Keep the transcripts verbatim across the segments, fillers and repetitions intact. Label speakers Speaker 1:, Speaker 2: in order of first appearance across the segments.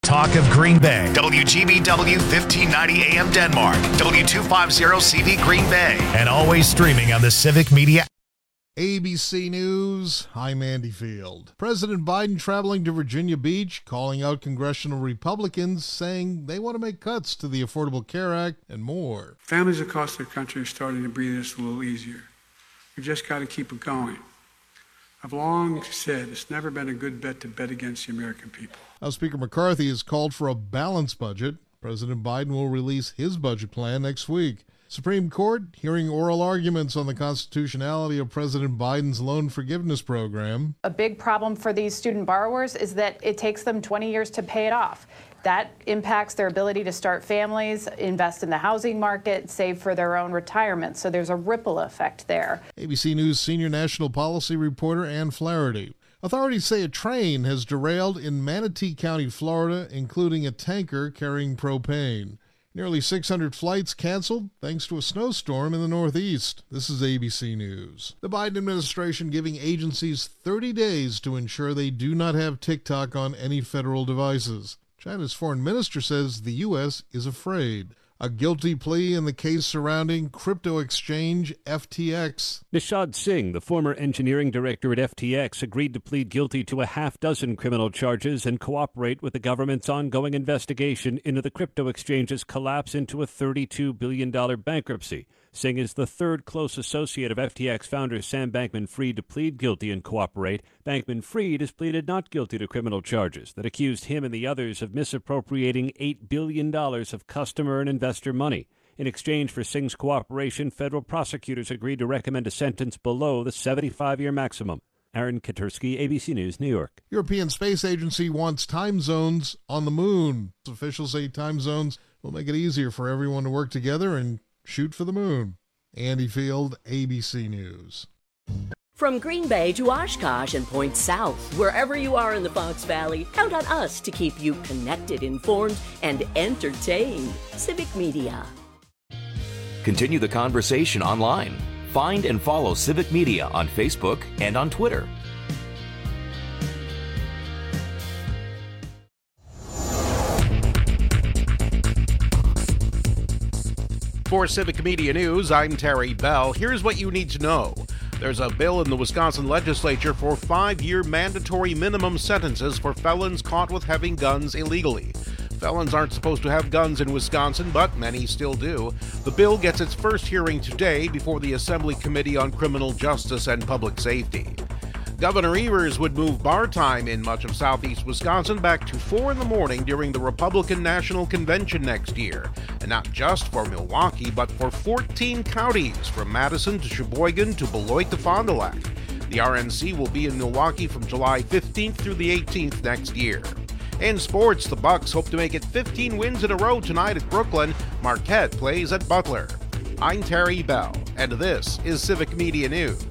Speaker 1: talk of Green Bay. W G B W fifteen ninety A M Denmark, W two fifty C V Green Bay, and always streaming on the Civic Media.
Speaker 2: A B C News, I'm Andy Field. President Biden traveling to Virginia Beach, calling out congressional Republicans, saying they want to make cuts to the Affordable Care Act and more.
Speaker 3: Families across the country are starting to breathe this a little easier. We've just got to keep it going. I've long said it's never been a good bet to bet against the American people.
Speaker 2: House Speaker McCarthy has called for a balanced budget. President Biden will release his budget plan next week. Supreme Court hearing oral arguments on the constitutionality of President Biden's loan forgiveness program.
Speaker 4: A big problem for these student borrowers is that it takes them twenty years to pay it off. That impacts their ability to start families, invest in the housing market, save for their own retirement. So there's a ripple effect there.
Speaker 2: A B C News senior national policy reporter Ann Flaherty. Authorities say a train has derailed in Manatee County, Florida, including a tanker carrying propane. Nearly six hundred flights canceled thanks to a snowstorm in the Northeast. This is A B C News. The Biden administration giving agencies thirty days to ensure they do not have TikTok on any federal devices. China's foreign minister says the U S is afraid. A guilty plea in the case surrounding crypto exchange F T X.
Speaker 5: Nishad Singh, the former engineering director at F T X, agreed to plead guilty to a half dozen criminal charges and cooperate with the government's ongoing investigation into the crypto exchange's collapse into a thirty-two billion dollars bankruptcy. Singh is the third close associate of F T X founder Sam Bankman-Fried to plead guilty and cooperate. Bankman-Fried has pleaded not guilty to criminal charges that accused him and the others of misappropriating eight billion dollars of customer and investor money. In exchange for Singh's cooperation, federal prosecutors agreed to recommend a sentence below the seventy-five-year maximum. Aaron Katursky, A B C News, New York.
Speaker 2: European Space Agency wants time zones on the moon. Officials say time zones will make it easier for everyone to work together and shoot for the moon. Andy Field, A B C News.
Speaker 6: From Green Bay to Oshkosh and point south, wherever you are in the Fox Valley, count on us to keep you connected, informed, and entertained. Civic Media.
Speaker 7: Continue the conversation online. Find and follow Civic Media on Facebook and on Twitter.
Speaker 8: For Civic Media News, I'm Terry Bell. Here's what you need to know. There's a bill in the Wisconsin legislature for five-year mandatory minimum sentences for felons caught with having guns illegally. Felons aren't supposed to have guns in Wisconsin, but many still do. The bill gets its first hearing today before the Assembly Committee on Criminal Justice and Public Safety. Governor Evers would move bar time in much of southeast Wisconsin back to four in the morning during the Republican National Convention next year. And not just for Milwaukee, but for fourteen counties, from Madison to Sheboygan to Beloit to Fond du Lac. The R N C will be in Milwaukee from July fifteenth through the eighteenth next year. In sports, the Bucks hope to make it fifteen wins in a row tonight at Brooklyn. Marquette plays at Butler. I'm Terry Bell, and this is Civic Media News.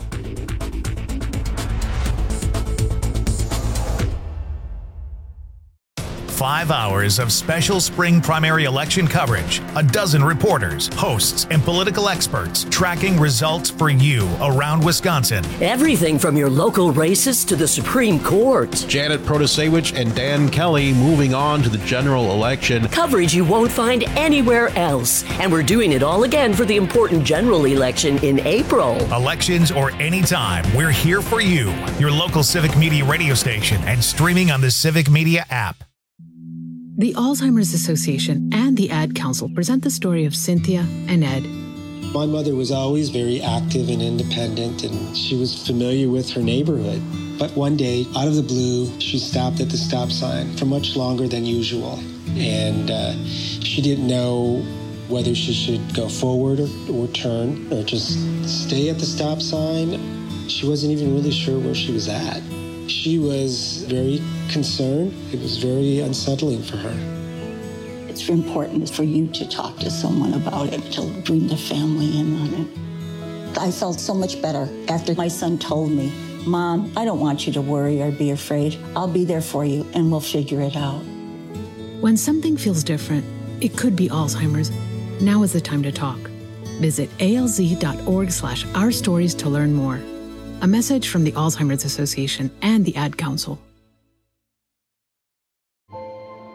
Speaker 1: Five hours of special spring primary election coverage, a dozen reporters, hosts, and political experts tracking results for you around Wisconsin.
Speaker 6: Everything from your local races to the Supreme Court.
Speaker 9: Janet Protasewicz and Dan Kelly moving on to the general election.
Speaker 6: Coverage you won't find anywhere else. And we're doing it all again for the important general election in April.
Speaker 1: Elections or anytime, we're here for you. Your local Civic Media radio station and streaming on the Civic Media app.
Speaker 10: The Alzheimer's Association and the Ad Council present the story of Cynthia and Ed.
Speaker 11: My mother was always very active and independent, and she was familiar with her neighborhood. But one day, out of the blue, she stopped at the stop sign for much longer than usual. And uh, she didn't know whether she should go forward or, or turn or just stay at the stop sign. She wasn't even really sure where she was at. She was very concerned. It was very unsettling for her.
Speaker 12: It's important for you to talk to someone about it, to bring the family in on it. I felt so much better after my son told me, Mom, I don't want you to worry or be afraid. I'll be there for you and we'll figure it out.
Speaker 10: When something feels different, it could be Alzheimer's. Now is the time to talk. Visit alz.org slash our stories to learn more. A message from the Alzheimer's Association and the Ad Council.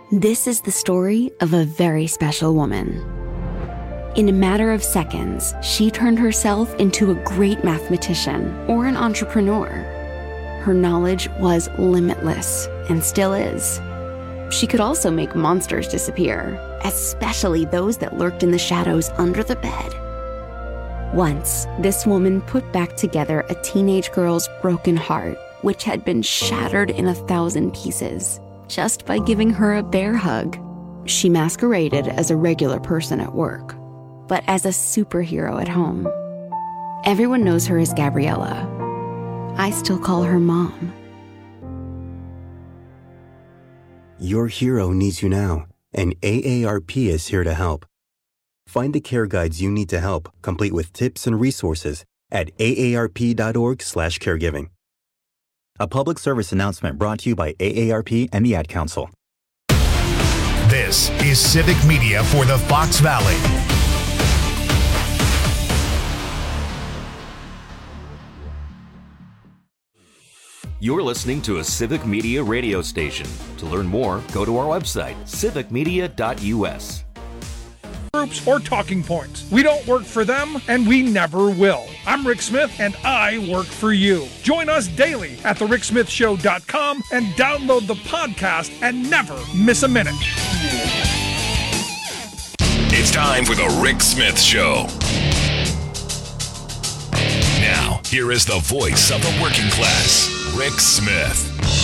Speaker 13: This is the story of a very special woman. In a matter of seconds, she turned herself into a great mathematician or an entrepreneur. Her knowledge was limitless and still is. She could also make monsters disappear, especially those that lurked in the shadows under the bed. Once, this woman put back together a teenage girl's broken heart, which had been shattered in a thousand pieces, just by giving her a bear hug. She masqueraded as a regular person at work, but as a superhero at home. Everyone knows her as Gabriella. I still call her Mom.
Speaker 14: Your hero needs you now, and A A R P is here to help. Find the care guides you need to help, complete with tips and resources at A A R P dot org slash caregiving. A public service announcement brought to you by A A R P and the Ad Council.
Speaker 1: This is Civic Media for the Fox Valley.
Speaker 7: You're listening to a Civic Media radio station. To learn more, go to our website, civic media dot u s.
Speaker 15: Groups or talking points. We don't work for them, and we never will. I'm Rick Smith, and I work for you. Join us daily at the rick smith show dot com and download the podcast and never miss a minute.
Speaker 16: It's time for the Rick Smith Show. Now, here is the voice of the working class, Rick Smith.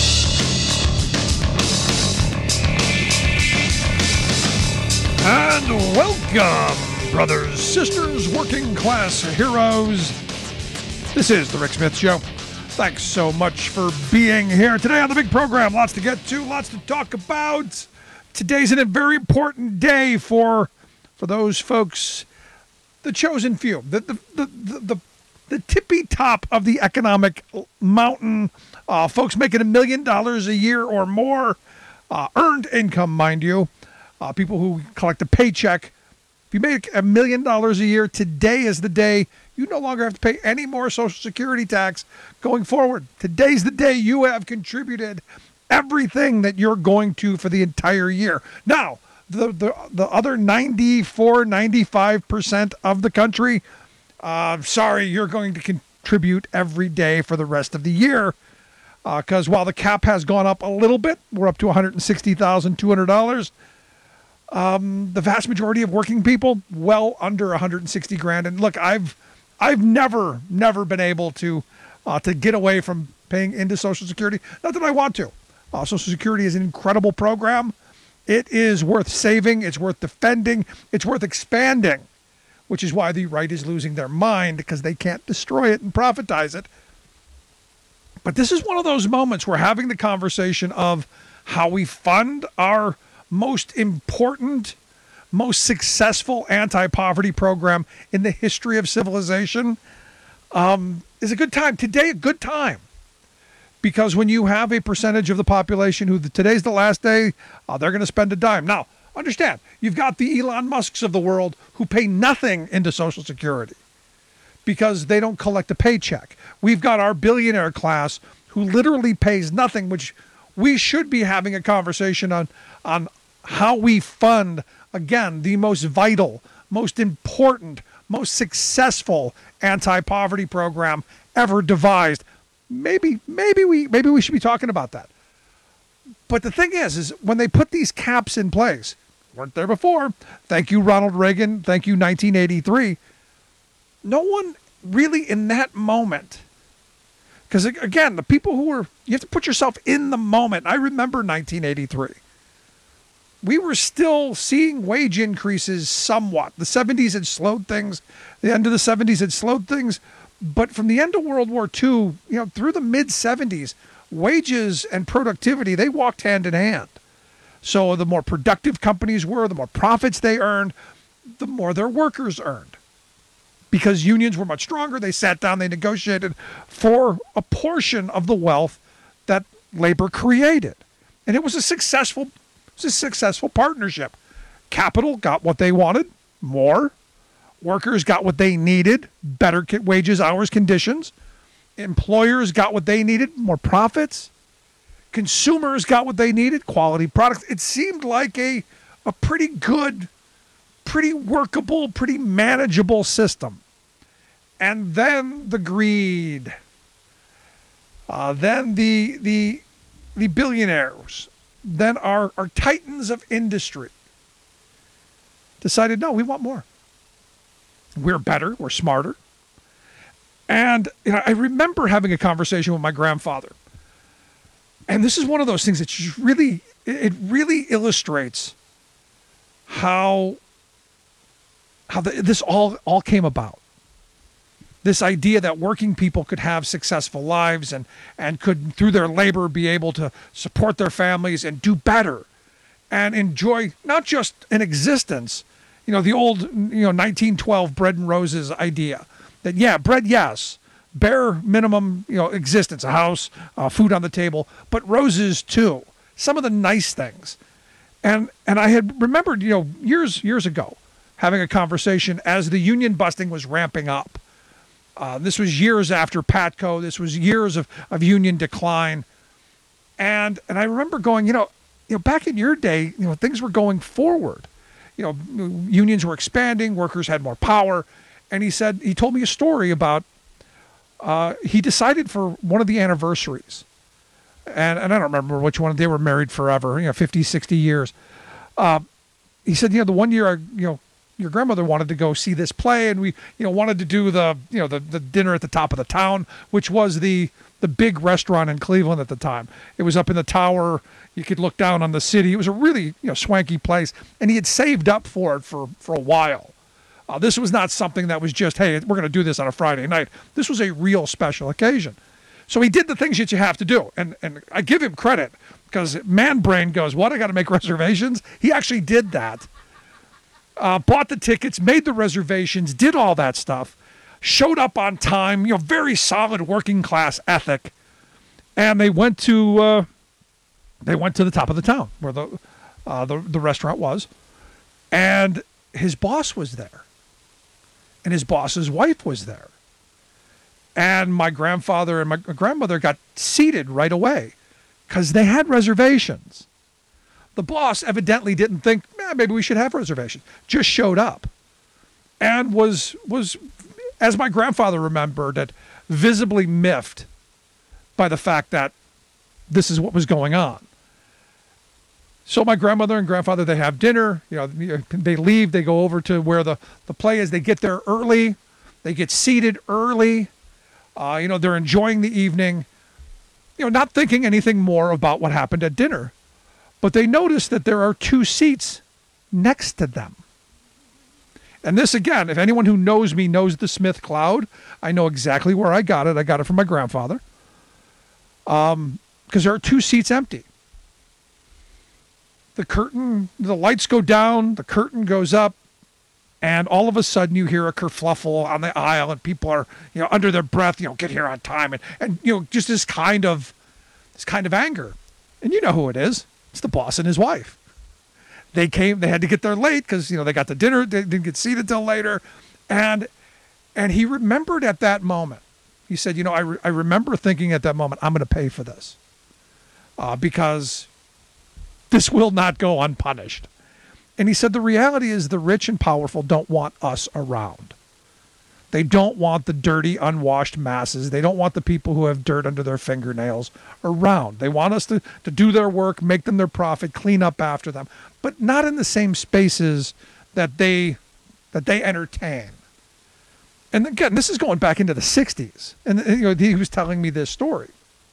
Speaker 15: And welcome, brothers, sisters, working class heroes. This is the Rick Smith Show. Thanks so much for being here today on the big program. Lots to get to, lots to talk about. Today's a very important day for for those folks, the chosen few, the the the the, the, the tippy top of the economic mountain. Uh, folks making a million dollars a year or more, uh, earned income, mind you. Uh, people who collect a paycheck. If you make a million dollars a year, today is the day you no longer have to pay any more Social Security tax going forward. Today's the day you have contributed everything that you're going to for the entire year. Now, the the, the other ninety-four, ninety-five percent of the country, uh, sorry, you're going to contribute every day for the rest of the year. Because uh, while the cap has gone up a little bit, we're up to one hundred sixty thousand two hundred dollars. Um, the vast majority of working people, well under one hundred sixty grand. And look, I've I've never, never been able to uh, to get away from paying into Social Security. Not that I want to. Uh, Social Security is an incredible program. It is worth saving. It's worth defending. It's worth expanding, which is why the right is losing their mind, because they can't destroy it and profitize it. But this is one of those moments we're having the conversation of how we fund our most important, most successful anti-poverty program in the history of civilization. Um, is a good time. Today, a good time. Because when you have a percentage of the population who the, today's the last day, uh, they're going to spend a dime. Now, understand, you've got the Elon Musks of the world who pay nothing into Social Security because they don't collect a paycheck. We've got our billionaire class who literally pays nothing, which we should be having a conversation on, on how we fund, again, the most vital, most important, most successful anti-poverty program ever devised. Maybe, maybe we, maybe we should be talking about that. But the thing is, is when they put these caps in place, weren't there before. Thank you, Ronald Reagan. Thank you, nineteen eighty-three. No one really in that moment, because again, the people who were, you have to put yourself in the moment. I remember nineteen eighty-three. We were still seeing wage increases somewhat. The seventies had slowed things. The end of the seventies had slowed things. But from the end of World War Two, you know, through the mid seventies, wages and productivity, they walked hand in hand. So the more productive companies were, the more profits they earned, the more their workers earned. Because unions were much stronger, they sat down, they negotiated for a portion of the wealth that labor created. And it was a successful, it was a successful partnership. Capital got what they wanted, more. Workers got what they needed, better wages, hours, conditions. Employers got what they needed, more profits. Consumers got what they needed, quality products. It seemed like a, a pretty good, pretty workable, pretty manageable system. And then the greed. Uh, then the the the billionaires, then our, our titans of industry decided, no, we want more. We're better, we're smarter. And you know, I remember having a conversation with my grandfather. And this is one of those things that just really, it really illustrates how, how the, this all, all came about. This idea that working people could have successful lives and, and could, through their labor, be able to support their families and do better and enjoy not just an existence, you know, the old, you know, nineteen twelve bread and roses idea that, yeah, bread, yes, bare minimum, you know, existence, a house, uh, food on the table, but roses too, some of the nice things. And and I had remembered, you know, years years ago, having a conversation as the union busting was ramping up. Uh, this was years after Patco. This was years of, of union decline. And and I remember going, you know, you know, back in your day, you know, things were going forward. You know, unions were expanding, workers had more power. And he said, he told me a story about Uh, he decided for one of the anniversaries, and, and I don't remember which one. They were married forever, you know, fifty, sixty years. Uh, he said, you know, the one year, I, you know, your grandmother wanted to go see this play, and we, you know, wanted to do the, you know, the, the dinner at the top of the town, which was the the big restaurant in Cleveland at the time. It was up in the tower. You could look down on the city. It was a really, you know, swanky place, and he had saved up for it for for a while. Uh, this was not something that was just, hey, we're going to do this on a Friday night. This was a real special occasion. So he did the things that you have to do. And and I give him credit because man brain goes, what, I got to make reservations? He actually did that. Uh, bought the tickets, made the reservations, did all that stuff, showed up on time, you know, very solid working class ethic. And they went to uh, they went to the top of the town where the, uh, the, the restaurant was. And his boss was there. And his boss's wife was there. And my grandfather and my grandmother got seated right away because they had reservations. The boss evidently didn't think, eh, maybe we should have reservations. Just showed up and was, was, as my grandfather remembered it, visibly miffed by the fact that this is what was going on. So my grandmother and grandfather, they have dinner, you know, they leave, they go over to where the, the play is. They get there early. They get seated early. Uh, you know, they're enjoying the evening, you know, not thinking anything more about what happened at dinner. But they notice that there are two seats next to them. And this, again, if anyone who knows me knows the Smith Cloud, I know exactly where I got it. I got it from my grandfather. Um, because there are two seats empty. The curtain, the lights go down, the curtain goes up, and all of a sudden you hear a kerfluffle on the aisle, and people are, you know, under their breath, you know, get here on time, and, and you know, just this kind of, this kind of anger. And you know who it is. It's the boss and his wife. They came, they had to get there late because, you know, they got the dinner, they didn't get seated till later. And, and he remembered at that moment, he said, you know, I, re- I remember thinking at that moment, I'm going to pay for this uh, because this will not go unpunished. And he said, the reality is the rich and powerful don't want us around. They don't want the dirty, unwashed masses. They don't want the people who have dirt under their fingernails around. They want us to, to do their work, make them their profit, clean up after them, but not in the same spaces that they that they entertain. And again, this is going back into the sixties. And you know, he was telling me this story.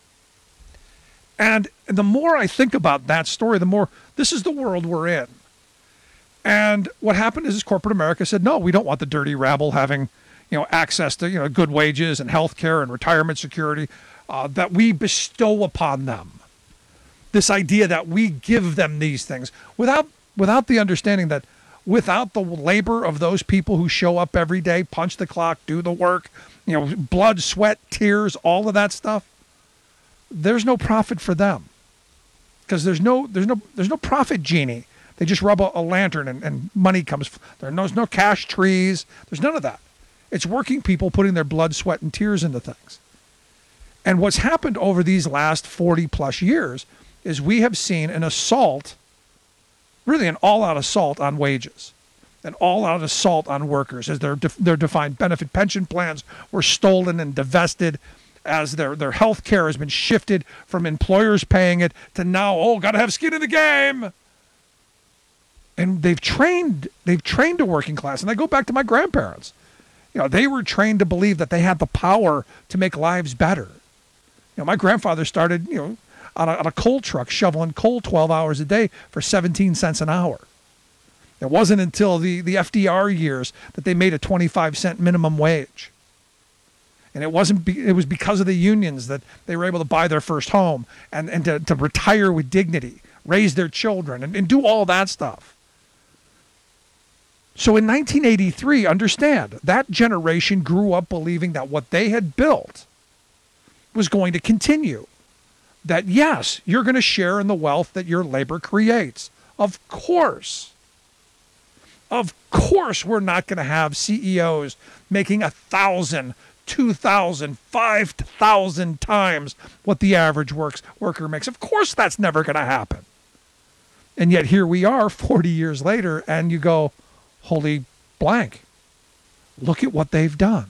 Speaker 15: And the more I think about that story, the more this is the world we're in. And what happened is corporate America said, no, we don't want the dirty rabble having, you know, access to, you know, good wages and health care and retirement security uh, that we bestow upon them. This idea that we give them these things without without the understanding that without the labor of those people who show up every day, punch the clock, do the work, you know, blood, sweat, tears, all of that stuff, there's no profit for them. Because there's no there's no there's no profit genie. They just rub a, a lantern and, and money comes. There's no, no cash trees. There's none of that. It's working people putting their blood, sweat, and tears into things. And what's happened over these last forty plus years is we have seen an assault, really an all-out assault on wages, an all-out assault on workers as their their defined benefit pension plans were stolen and divested, as their, their health care has been shifted from employers paying it to now, oh, got to have skin in the game. And they've trained they've trained a working class. And I go back to my grandparents. You know, they were trained to believe that they had the power to make lives better. You know, my grandfather started, you know, on a, on a coal truck shoveling coal twelve hours a day for seventeen cents an hour. It wasn't until the, the F D R years that they made a twenty-five cent minimum wage. And it wasn't be, it was because of the unions that they were able to buy their first home and, and to, to retire with dignity, raise their children, and, and do all that stuff. So in nineteen eighty-three, understand, that generation grew up believing that what they had built was going to continue. That, yes, you're going to share in the wealth that your labor creates. Of course. Of course we're not going to have C E Os making a thousand, two thousand, five thousand times what the average works, worker makes. Of course that's never going to happen. And yet here we are forty years later, and you go, holy blank, look at what they've done.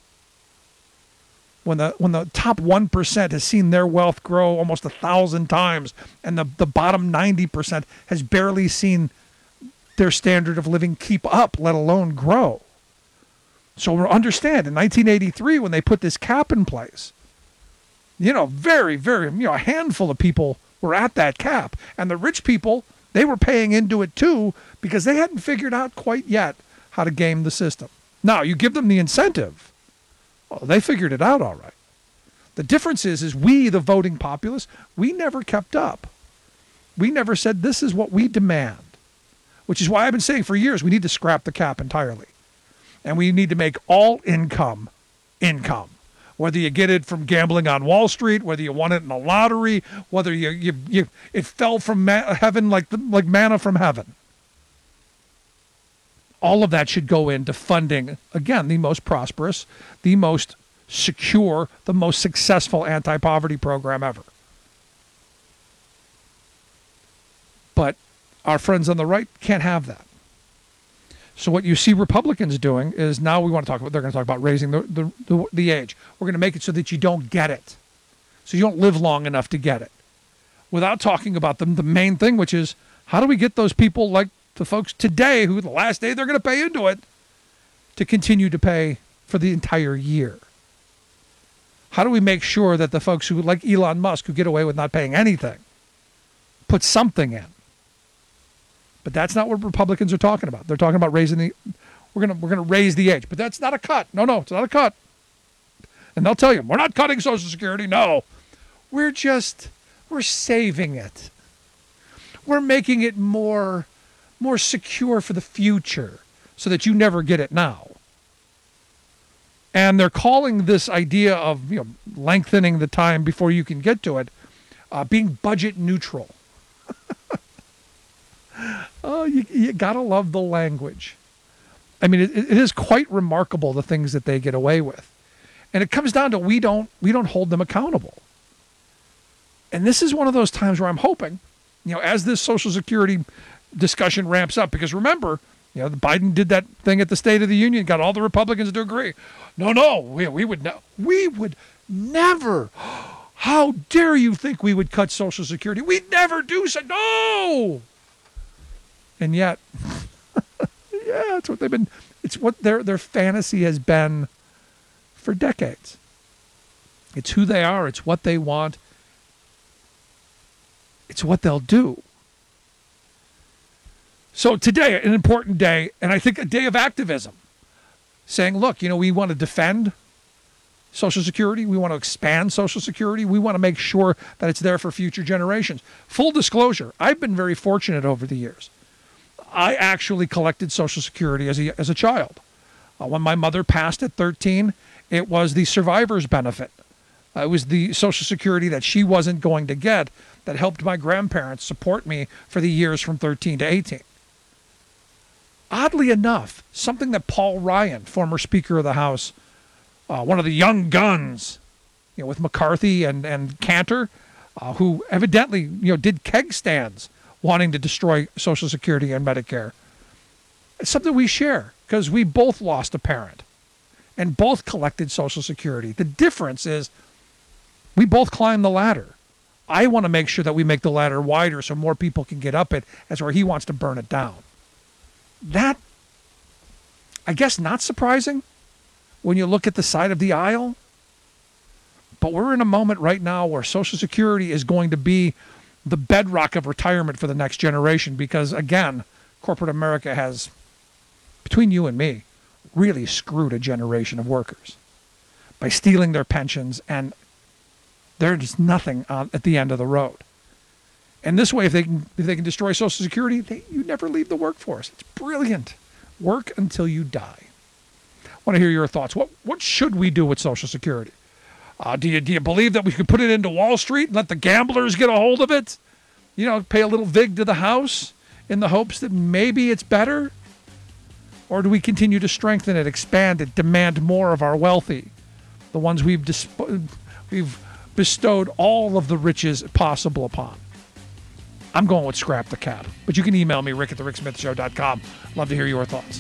Speaker 15: When the when the top one percent has seen their wealth grow almost a thousand times, and the, the bottom ninety percent has barely seen their standard of living keep up, let alone grow. So understand, in nineteen eighty-three, when they put this cap in place, you know, very, very, you know, a handful of people were at that cap. And the rich people, they were paying into it too, because they hadn't figured out quite yet how to game the system. Now, you give them the incentive. Well, they figured it out all right. The difference is, is we, the voting populace, we never kept up. We never said, this is what we demand, which is why I've been saying for years, we need to scrap the cap entirely. And we need to make all income income. Whether you get it from gambling on Wall Street, whether you won it in a lottery, whether you, you, you it fell from ma- heaven like, the, like manna from heaven. All of that should go into funding, again, the most prosperous, the most secure, the most successful anti-poverty program ever. But our friends on the right can't have that. So what you see Republicans doing is, now we want to talk about, they're going to talk about raising the, the, the, the age. We're going to make it so that you don't get it. So you don't live long enough to get it. Without talking about them, the main thing, which is, how do we get those people like the folks today who the last day they're going to pay into it to continue to pay for the entire year? How do we make sure that the folks who, like Elon Musk, who get away with not paying anything, put something in? But that's not what Republicans are talking about. They're talking about raising the, we're going to we're going to raise the age. But that's not a cut. No, no, it's not a cut. And they'll tell you, we're not cutting Social Security. No, we're just, we're saving it. We're making it more, more secure for the future so that you never get it now. And they're calling this idea of, you know, lengthening the time before you can get to it, uh, being budget neutral. Oh, you, you gotta love the language. I mean, it, it is quite remarkable, the things that they get away with. And it comes down to, we don't we don't hold them accountable. And this is one of those times where I'm hoping, you know, as this Social Security discussion ramps up, because remember, you know, Biden did that thing at the State of the Union, got all the Republicans to agree. No, no, we, we would no, we would never. How dare you think we would cut Social Security? We'd never do so. No. And yet, yeah, that's what they've been, it's what their their fantasy has been for decades. It's who they are. It's what they want. It's what they'll do. So today, an important day, and I think a day of activism, saying, look, you know, we want to defend Social Security. We want to expand Social Security. We want to make sure that it's there for future generations. Full disclosure, I've been very fortunate over the years. I actually collected Social Security as a, as a child. Uh, when my mother passed at thirteen, it was the survivor's benefit. Uh, it was the Social Security that she wasn't going to get that helped my grandparents support me for the years from thirteen to eighteen. Oddly enough, something that Paul Ryan, former Speaker of the House, uh, one of the young guns you know, with McCarthy and, and Cantor, uh, who evidently, you know, did keg stands wanting to destroy Social Security and Medicare. It's something we share because we both lost a parent and both collected Social Security. The difference is we both climbed the ladder. I want to make sure that we make the ladder wider so more people can get up it, as where he wants to burn it down. That, I guess, not surprising when you look at the side of the aisle. But we're in a moment right now where Social Security is going to be the bedrock of retirement for the next generation because, again, corporate America has, between you and me, really screwed a generation of workers by stealing their pensions, and there's nothing on, at the end of the road. And this way, if they can, if they can destroy Social Security, they, you never leave the workforce. It's brilliant. Work until you die. I want to hear your thoughts. What what should we do with Social Security? Uh, do you do you believe that we could put it into Wall Street and let the gamblers get a hold of it? You know, pay a little vig to the house in the hopes that maybe it's better? Or do we continue to strengthen it, expand it, demand more of our wealthy, the ones we've disp- we've bestowed all of the riches possible upon? I'm going with scrap the cat. But you can email me, Rick at the rick smith show dot com. Love to hear your thoughts.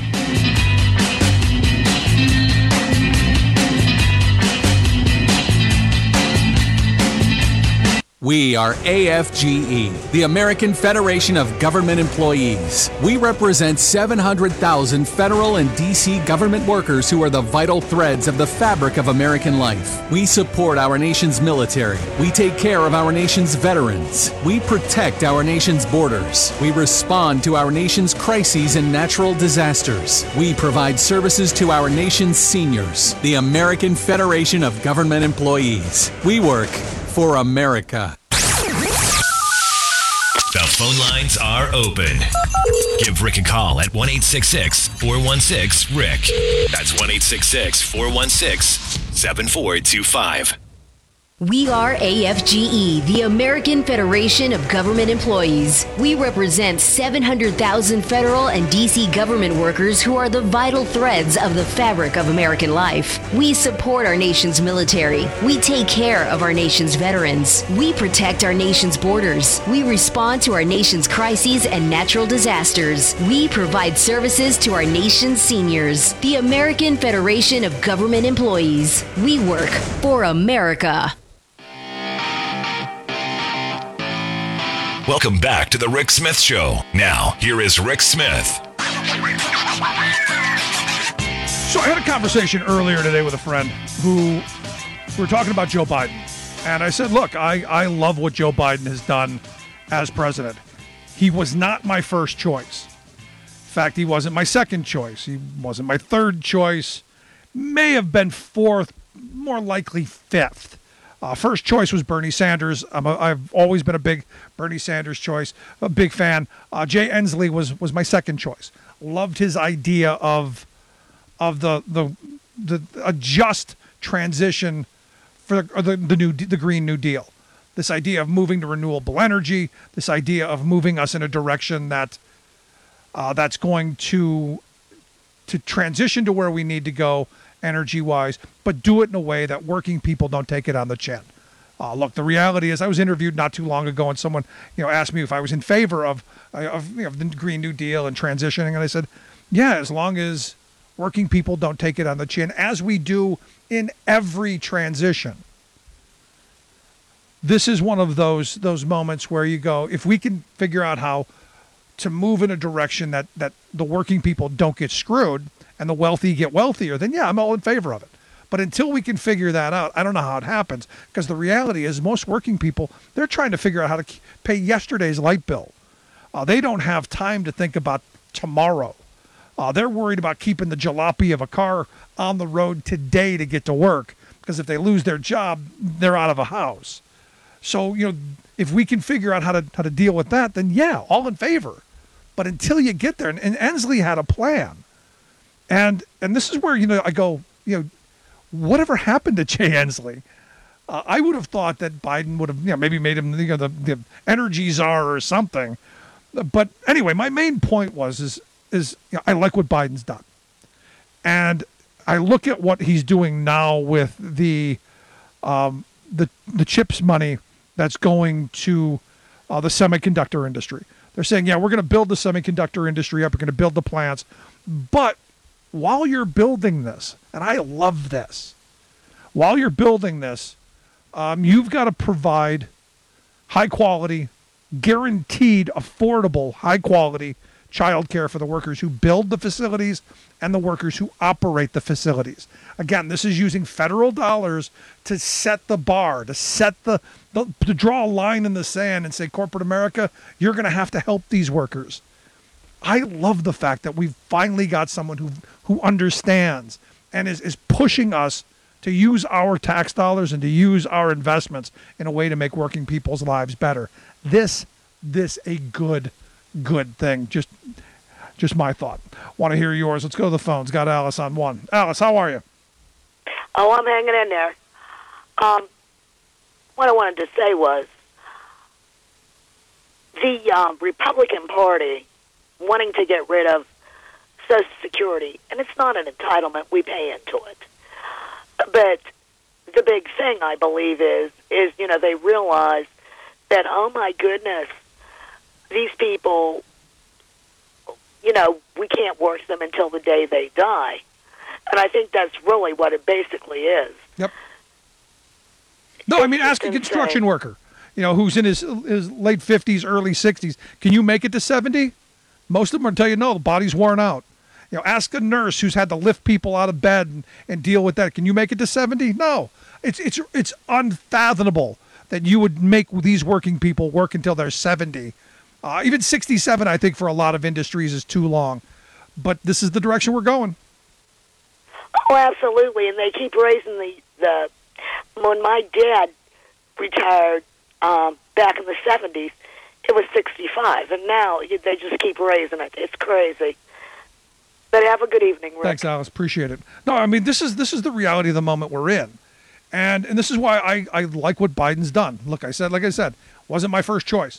Speaker 17: We are A F G E, the American Federation of Government Employees. We represent seven hundred thousand federal and D C government workers who are the vital threads of the fabric of American life. We support our nation's military. We take care of our nation's veterans. We protect our nation's borders. We respond to our nation's crises and natural disasters. We provide services to our nation's seniors. The American Federation of Government Employees. We work for America.
Speaker 16: The phone lines are open. Give Rick a call at one eight six six, four one six, R I C. That's one eight six six, four one six, seven four two five.
Speaker 18: We are A F G E, the American Federation of Government Employees. We represent seven hundred thousand federal and D C government workers who are the vital threads of the fabric of American life. We support our nation's military. We take care of our nation's veterans. We protect our nation's borders. We respond to our nation's crises and natural disasters. We provide services to our nation's seniors. The American Federation of Government Employees. We work for America.
Speaker 16: Welcome back to the Rick Smith Show. Now, here is Rick Smith.
Speaker 15: So I had a conversation earlier today with a friend who we were talking about Joe Biden. And I said, look, I, I love what Joe Biden has done as president. He was not my first choice. In fact, he wasn't my second choice. He wasn't my third choice. May have been fourth, more likely fifth. Uh, first choice was Bernie Sanders. I'm a, I've always been a big Bernie Sanders choice, a big fan. Uh, Jay Inslee was was my second choice. Loved his idea of of the the the a just transition for the, the the new the Green New Deal. This idea of moving to renewable energy. This idea of moving us in a direction that uh, that's going to to transition to where we need to go energy-wise, but do it in a way that working people don't take it on the chin. Uh, look, the reality is I was interviewed not too long ago and someone, you know, asked me if I was in favor of, of, you know, the Green New Deal and transitioning. And I said, yeah, as long as working people don't take it on the chin, as we do in every transition. This is one of those those moments where you go, if we can figure out how to move in a direction that, that the working people don't get screwed and the wealthy get wealthier, then yeah, I'm all in favor of it. But until we can figure that out, I don't know how it happens, because the reality is most working people, they're trying to figure out how to pay yesterday's light bill. Uh, they don't have time to think about tomorrow. Uh, they're worried about keeping the jalopy of a car on the road today to get to work, because if they lose their job, they're out of a house. So, you know, if we can figure out how to how to deal with that, then yeah, all in favor. But until you get there, and, and Inslee had a plan. And and this is where, you know, I go, you know, whatever happened to Jay Inslee? Uh, I would have thought that Biden would have, you know, maybe made him, you know, the, the energy czar or something. But anyway, my main point was, is, is you know, I like what Biden's done. And I look at what he's doing now with the um, the the CHIPS money that's going to uh, the semiconductor industry. They're saying, yeah, we're going to build the semiconductor industry up. We're going to build the plants. But while you're building this, and I love this, while you're building this, um, you've got to provide high quality, guaranteed, affordable, high quality child care for the workers who build the facilities and the workers who operate the facilities. Again, this is using federal dollars to set the bar, to set the, the to draw a line in the sand and say, corporate America, you're going to have to help these workers. I love the fact that we've finally got someone who who understands and is, is pushing us to use our tax dollars and to use our investments in a way to make working people's lives better. This, this a good, good thing. Just, just my thought. Want to hear yours. Let's go to the phones. Got Alice on one. Alice, how are you?
Speaker 19: Oh, I'm hanging in there. Um, what I wanted to say was the um, Republican Party wanting to get rid of Social Security, and it's not an entitlement. We pay into it. But the big thing, I believe, is, is you know, they realize that, oh, my goodness, these people, you know, we can't work them until the day they die. And I think that's really what it basically is.
Speaker 15: Yep. No, I mean, ask a construction worker, you know, who's in his his late fifties, early sixties. Can you make it to seventy? Most of them will tell you, no, the body's worn out. You know, ask a nurse who's had to lift people out of bed and, and deal with that. Can you make it to seventy? No. It's it's it's unfathomable that you would make these working people work until they're seventy. Uh, even sixty-seven, I think, for a lot of industries is too long. But this is the direction we're going.
Speaker 19: Oh, absolutely. And they keep raising the, the when my dad retired um, back in the seventies, it was sixty-five. And now they just keep raising it. It's crazy. But have a good evening, Rick.
Speaker 15: Thanks, Alice. Appreciate it. No, I mean, this is this is the reality of the moment we're in. And and this is why I, I like what Biden's done. Look, I said, like I said, wasn't my first choice.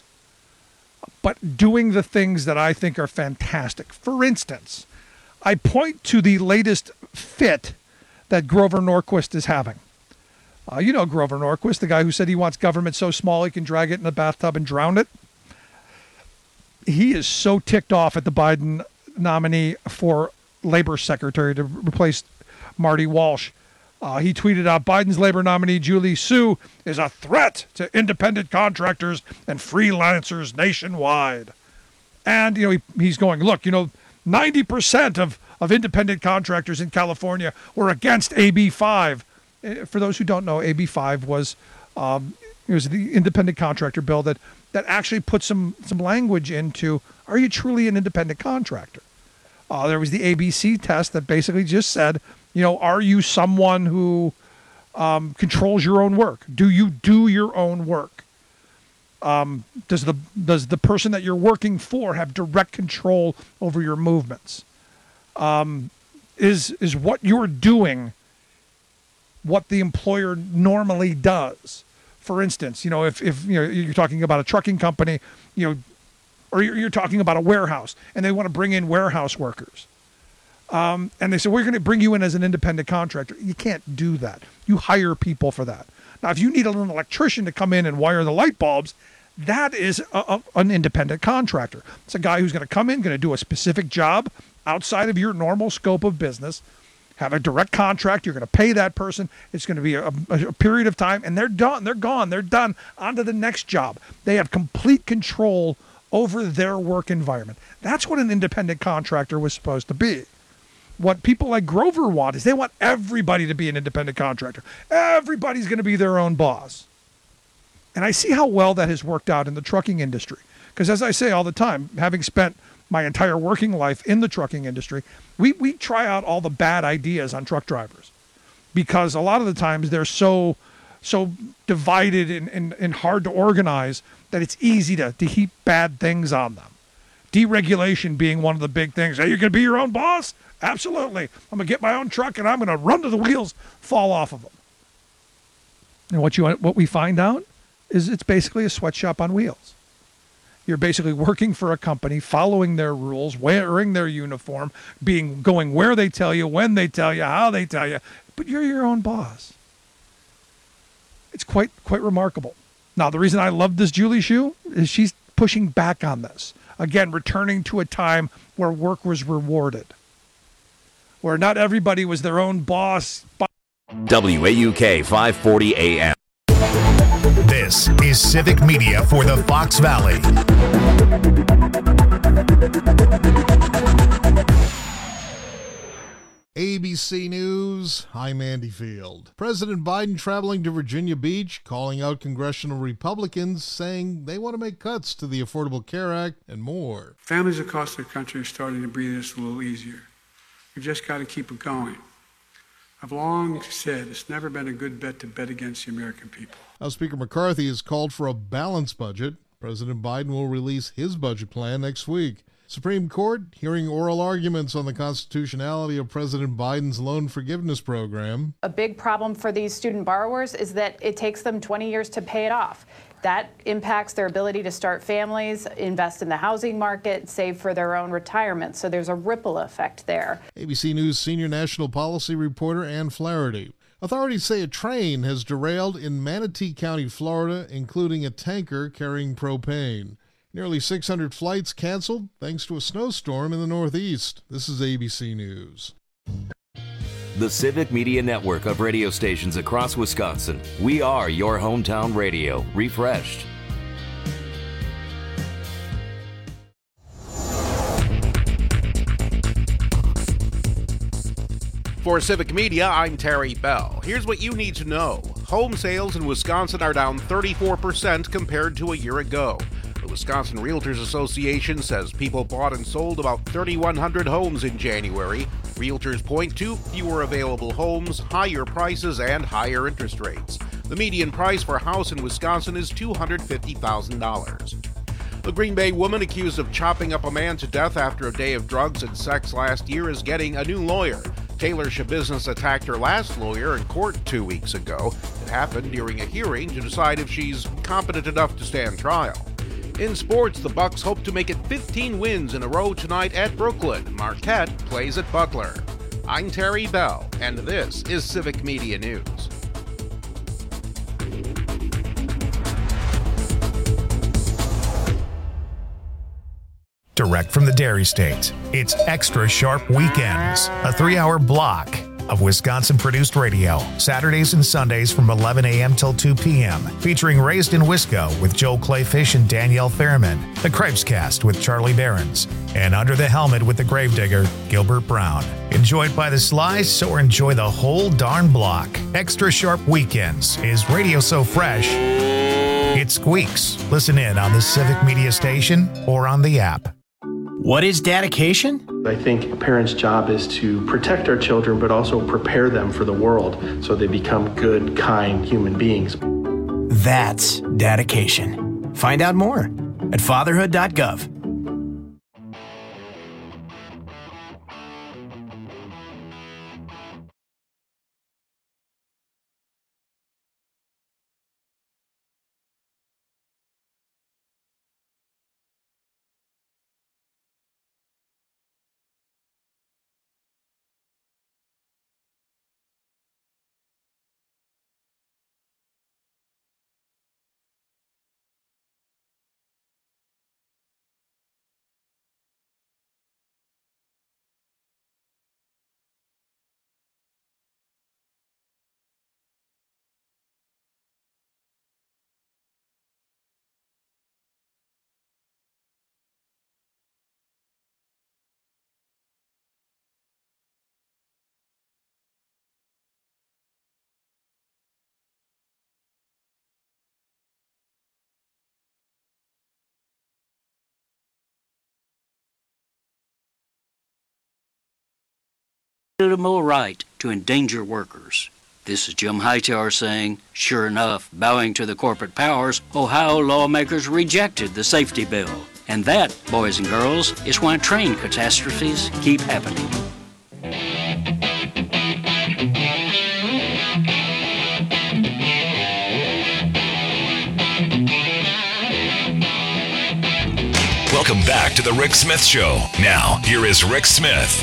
Speaker 15: But doing the things that I think are fantastic. For instance, I point to the latest fit that Grover Norquist is having. Uh, you know Grover Norquist, the guy who said he wants government so small he can drag it in the bathtub and drown it. He is so ticked off at the Biden nominee for labor secretary to replace Marty Walsh. Uh, he tweeted out, Biden's labor nominee, Julie Su, is a threat to independent contractors and freelancers nationwide. And, you know, he, he's going, look, you know, ninety percent of, of independent contractors in California were against A B five. For those who don't know, A B five was um, it was the independent contractor bill that, that actually put some, some language into, are you truly an independent contractor? Uh, there was the A B C test that basically just said, you know, are you someone who um, controls your own work? Do you do your own work? Um, does the does the person that you're working for have direct control over your movements? Um, is is what you're doing what the employer normally does? For instance, you know, if if you know you're talking about a trucking company, you know, or you're, you're talking about a warehouse, and they want to bring in warehouse workers. Um, and they say, we're going to bring you in as an independent contractor. You can't do that. You hire people for that. Now, if you need an electrician to come in and wire the light bulbs, that is a, a, an independent contractor. It's a guy who's going to come in, going to do a specific job outside of your normal scope of business, have a direct contract. You're going to pay that person. It's going to be a, a, a period of time, and they're done. They're gone. They're done. On to the next job. They have complete control over their work environment. That's what an independent contractor was supposed to be. What people like Grover want is they want everybody to be an independent contractor. Everybody's going to be their own boss. And I see how well that has worked out in the trucking industry. Because as I say all the time, having spent my entire working life in the trucking industry, we, we try out all the bad ideas on truck drivers. Because a lot of the times they're so so divided and, and, and hard to organize that it's easy to, to heap bad things on them. Deregulation being one of the big things. Hey, you're going to be your own boss? Absolutely. I'm going to get my own truck and I'm going to run to the wheels fall off of them. And what you what we find out is it's basically a sweatshop on wheels. You're basically working for a company, following their rules, wearing their uniform, being going where they tell you, when they tell you, how they tell you, but you're your own boss. It's quite quite remarkable. Now, the reason I love this Julie Schuh is she's pushing back on this. Again, returning to a time where work was rewarded, where not everybody was their own boss.
Speaker 16: W A U K five forty A M.
Speaker 1: This is Civic Media for the Fox Valley.
Speaker 2: A B C News, I'm Andy Field. President Biden traveling to Virginia Beach, calling out congressional Republicans, saying they want to make cuts to the Affordable Care Act and more.
Speaker 3: Families across the country are starting to breathe this a little easier. We've just got to keep it going. I've long said it's never been a good bet to bet against the American people.
Speaker 2: House Speaker McCarthy has called for a balanced budget. President Biden will release his budget plan next week. Supreme Court hearing oral arguments on the constitutionality of President Biden's loan forgiveness program.
Speaker 4: A big problem for these student borrowers is that it takes them twenty years to pay it off. That impacts their ability to start families, invest in the housing market, save for their own retirement. So there's a ripple effect there.
Speaker 2: A B C News senior national policy reporter Ann Flaherty. Authorities say a train has derailed in Manatee County, Florida, including a tanker carrying propane. Nearly six hundred flights canceled thanks to a snowstorm in the Northeast. This is A B C News.
Speaker 7: The Civic Media Network of radio stations across Wisconsin. We are your hometown radio, refreshed.
Speaker 8: For Civic Media, I'm Terry Bell. Here's what you need to know. Home sales in Wisconsin are down thirty-four percent compared to a year ago. The Wisconsin Realtors Association says people bought and sold about thirty-one hundred homes in January. Realtors point to fewer available homes, higher prices, and higher interest rates. The median price for a house in Wisconsin is two hundred fifty thousand dollars. A Green Bay woman accused of chopping up a man to death after a day of drugs and sex last year is getting a new lawyer. Taylor Shabusiness attacked her last lawyer in court two weeks ago. It happened during a hearing to decide if she's competent enough to stand trial. In sports, the Bucks hope to make it fifteen wins in a row tonight at Brooklyn. Marquette plays at Butler. I'm Terry Bell, and this is Civic Media News.
Speaker 1: Direct from the Dairy State, it's Extra Sharp Weekends, a three-hour block of Wisconsin-produced radio, Saturdays and Sundays from eleven a.m. till two p.m., featuring Raised in Wisco with Joel Clayfish and Danielle Fairman, The Cripescast with Charlie Behrens, and Under the Helmet with the Gravedigger, Gilbert Brown. Enjoyed by the slice or enjoy the whole darn block. Extra Sharp Weekends is radio so fresh, it squeaks. Listen in on the Civic Media Station or on the app.
Speaker 20: What is dedication?
Speaker 21: I think a parent's job is to protect our children, but also prepare them for the world so they become good, kind human beings.
Speaker 20: That's dedication. Find out more at fatherhood dot gov.
Speaker 22: Legitimate right to endanger workers. This is Jim Hightower saying, sure enough, bowing to the corporate powers, Ohio lawmakers rejected the safety bill. And that, boys and girls, is why train catastrophes keep happening.
Speaker 16: Welcome back to the Rick Smith Show. Now, here is Rick Smith.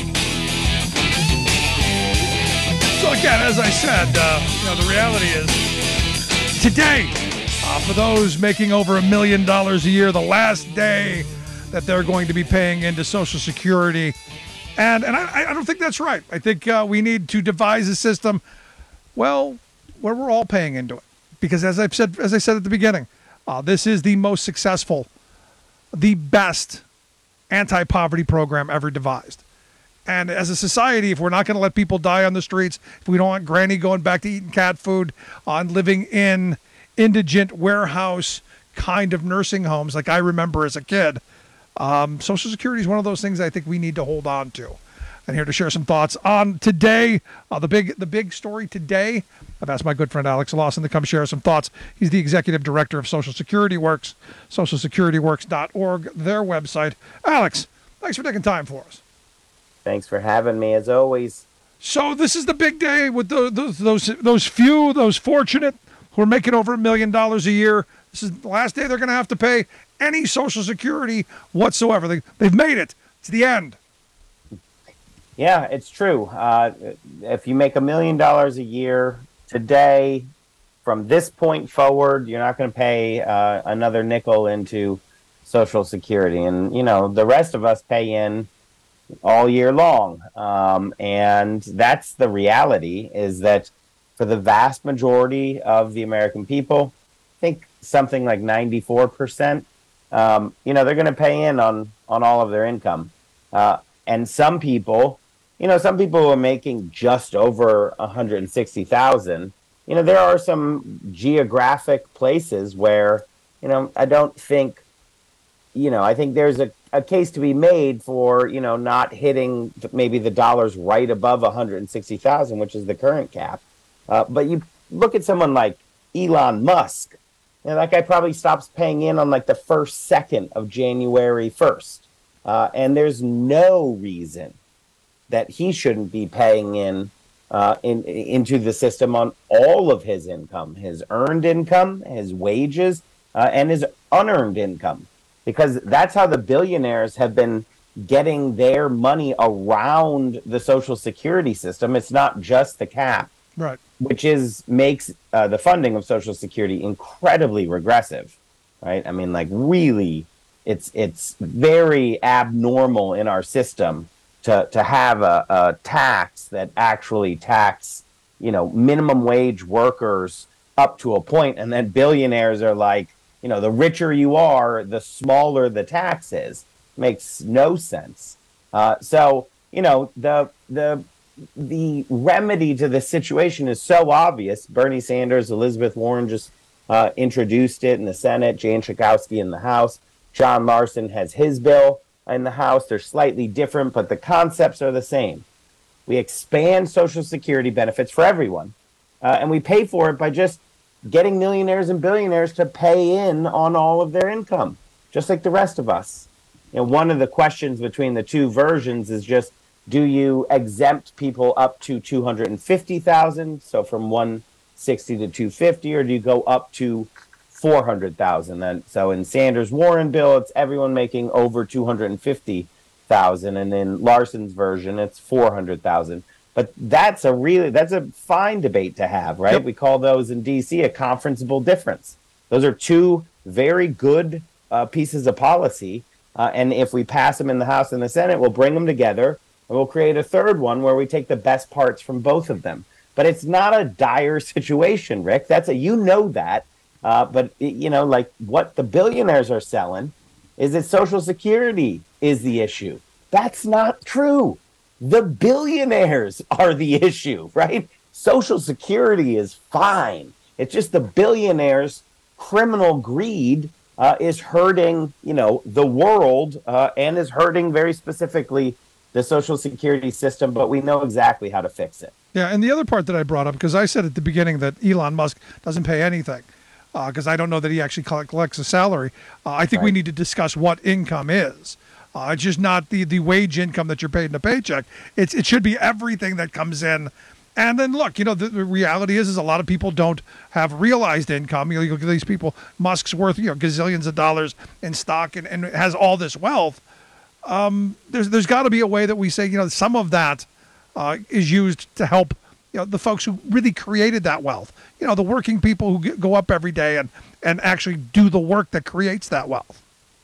Speaker 15: So again, as I said, uh, you know, the reality is today, uh, for those making over a million dollars a year, the last day that they're going to be paying into Social Security. And and I, I don't think that's right. I think uh, we need to devise a system, well, where we're all paying into it. Because as I've said, as I said at the beginning, uh, this is the most successful, the best anti-poverty program ever devised. And as a society, if we're not going to let people die on the streets, if we don't want Granny going back to eating cat food, on living in indigent warehouse kind of nursing homes like I remember as a kid, um, Social Security is one of those things I think we need to hold on to. And here to share some thoughts on today, uh, the big the big story today, I've asked my good friend Alex Lawson to come share some thoughts. He's the executive director of Social Security Works, social security works dot org, their website. Alex, thanks for taking time for us.
Speaker 5: Thanks for having me, as always.
Speaker 15: So this is the big day with the, those those those few, those fortunate who are making over a million dollars a year. This is the last day they're going to have to pay any Social Security whatsoever. They, they've made it. It's the end.
Speaker 5: Yeah, it's true. Uh, if you make a million dollars a year today, from this point forward, you're not going to pay uh, another nickel into Social Security. And, you know, the rest of us pay in all year long. Um, and that's the reality, is that for the vast majority of the American people, I think something like ninety-four percent, um, you know, they're going to pay in on, on all of their income. Uh, and some people, you know, some people are making just over one hundred sixty thousand. You know, there are some geographic places where, you know, I don't think, you know, I think there's a, a case to be made for, you know, not hitting maybe the dollars right above one hundred sixty thousand, which is the current cap. Uh, but you look at someone like Elon Musk, you know, that guy probably stops paying in on like the first second of January first. Uh, and there's no reason that he shouldn't be paying in, uh, in into the system on all of his income, his earned income, his wages, uh, and his unearned income. Because that's how the billionaires have been getting their money around the Social Security system. It's not just the cap,
Speaker 15: right?
Speaker 5: Which is makes uh, the funding of Social Security incredibly regressive, right? I mean, like really, it's it's very abnormal in our system to to have a, a tax that actually tax, you know, minimum wage workers up to a point, and then billionaires are like, you know, the richer you are, the smaller the tax is. Makes no sense. Uh, so, you know, the the the remedy to this situation is so obvious. Bernie Sanders, Elizabeth Warren just uh, introduced it in the Senate, Jane Schakowsky in the House. John Larson has his bill in the House. They're slightly different, but the concepts are the same. We expand Social Security benefits for everyone, uh, and we pay for it by just getting millionaires and billionaires to pay in on all of their income, just like the rest of us. You know, one of the questions between the two versions is just, do you exempt people up to two hundred fifty thousand, so from one hundred sixty to two hundred fifty, or do you go up to four hundred thousand? And so in Sanders Warren bill, it's everyone making over two hundred fifty thousand, and in Larson's version, it's four hundred thousand. But that's a really, that's a fine debate to have, right? Yep. We call those in D C a conferenceable difference. Those are two very good uh, pieces of policy. Uh, and if we pass them in the House and the Senate, we'll bring them together and we'll create a third one where we take the best parts from both of them. But it's not a dire situation, Rick. That's a, you know that. Uh, but, it, you know, like what the billionaires are selling is that Social Security is the issue. That's not true. The billionaires are the issue, right? Social Security is fine. It's just the billionaires' criminal greed uh, is hurting, you know, the world uh, and is hurting very specifically the Social Security system, but we know exactly how to fix it.
Speaker 15: Yeah, and the other part that I brought up, because I said at the beginning that Elon Musk doesn't pay anything, because uh, I don't know that he actually collects a salary. Uh, I think right. we need to discuss what income is. Uh, it's just not the, the wage income that you're paid in a paycheck. It's it should be everything that comes in. And then look, you know, the, the reality is, is a lot of people don't have realized income. You know, you look at these people, Musk's worth, you know, gazillions of dollars in stock and, and has all this wealth. Um, there's there's got to be a way that we say, you know, some of that uh, is used to help you know, the folks who really created that wealth. You know, the working people who get, go up every day and, and actually do the work that creates that wealth.